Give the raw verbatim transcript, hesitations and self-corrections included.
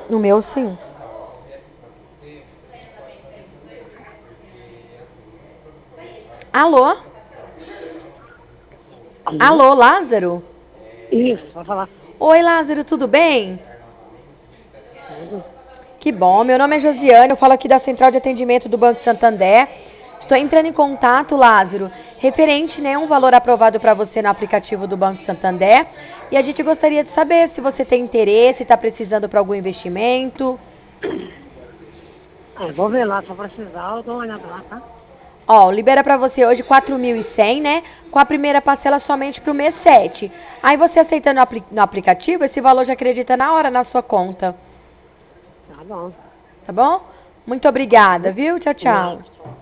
No meu, sim. Alô? Alô? Alô, Lázaro? Isso, vai falar Oi, Lázaro, tudo bem? tudo. Que bom. Meu nome é Josiane, eu falo aqui da Central de Atendimento do Banco Santander. Estou entrando em contato, Lázaro, referente, né, um valor aprovado para você no aplicativo do Banco Santander. E a gente gostaria de saber se você tem interesse, está precisando para algum investimento. É, vou ver lá, se eu precisar, eu dou uma olhada lá, tá? Ó, libera para você hoje quatro mil e cem, né? Com a primeira parcela somente para o mês sete. Aí você aceitando no, apli no aplicativo, esse valor já acredita na hora na sua conta. Tá bom. Tá bom? Muito obrigada, Mu- viu? Tchau, Nada. tchau.